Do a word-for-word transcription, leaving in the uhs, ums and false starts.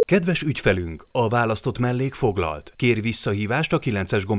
Kedves ügyfelünk, a választott mellék foglalt. Kér visszahívást a kilences gomb